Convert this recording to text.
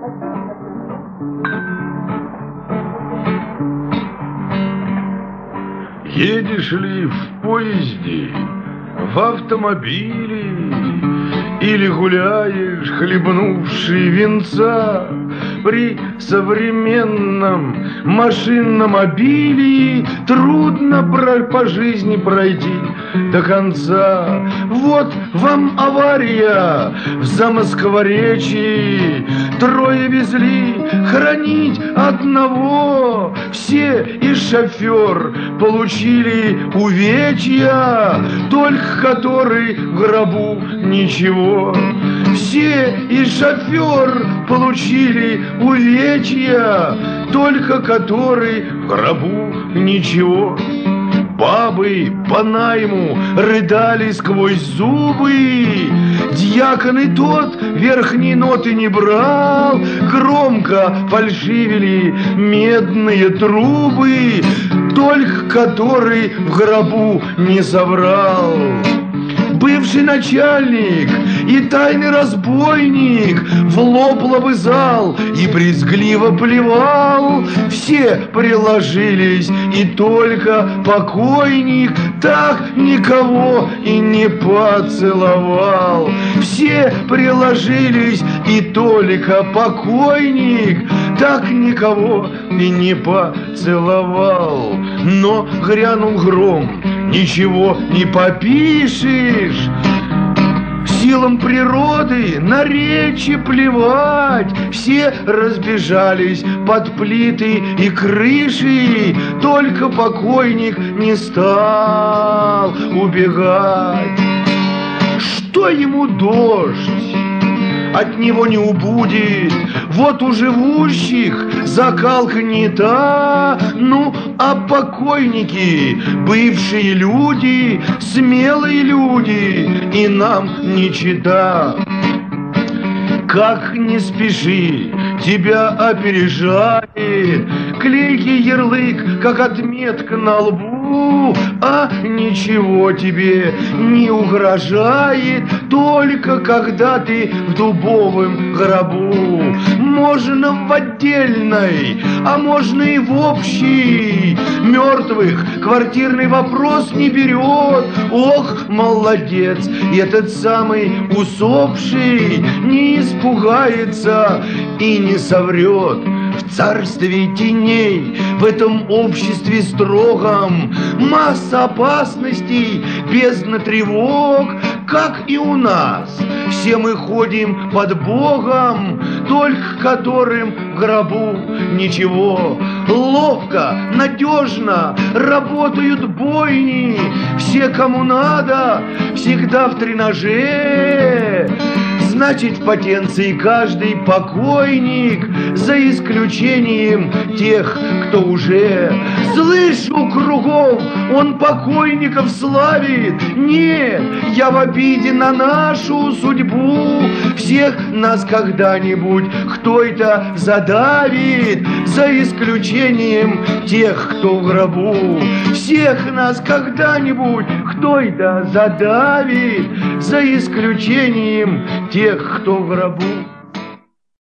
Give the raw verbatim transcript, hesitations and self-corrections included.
Едешь ли в поезде, в автомобиле, или гуляешь, хлебнувший винца, при современном машинном обилии трудно по жизни пройти до конца. Вот вам авария в Замоскворечье. Трое везли хоронить одного. Все и шофер получили увечья, только который в гробу ничего. Все и шофер получили увечья, только который в гробу ничего. Бабы по найму рыдали сквозь зубы. Дьякон и тот верхней ноты не брал. Громко фальшивили медные трубы, только который в гробу не соврал. Бывший начальник и тайный разбойник в лоб лобызал и брезгливо плевал. Все приложились, и только покойник так никого и не поцеловал. Все приложились, и только покойник так никого и не поцеловал. Но грянул гром, ничего не попишешь. Силам природы на речи плевать. Все разбежались под плиты и крыши, только покойник не стал убегать. Что ему дождь? От него не убудет. Вот у живущих закалка не та. Ну, а покойники, бывшие люди, смелые люди, и нам не чета. Как не спеши, тебя опережает клейкий ярлык, как отметка на лбу. А ничего тебе не угрожает, только когда ты в дубовом гробу. Можно в отдельной, а можно и в общей. Мертвых квартирный вопрос не берет. Ох, молодец, этот самый усопший не испугается и не соврет. В царстве теней, в этом обществе строгом, масса опасностей, бездна тревог, как и у нас. Все мы ходим под Богом, только которым в гробу ничего. Ловко, надежно работают бойни. Все, кому надо, всегда в тренаже. Значит, в потенции каждый покойник, за исключением тех, кто уже. Слышу кругом, он покойников славит. Нет, я в обиде на нашу судьбу. Всех нас когда-нибудь кто-то задавит, за исключением тех, кто в гробу. Всех нас когда-нибудь кто-то задавит, за исключением тех, кто в гробу.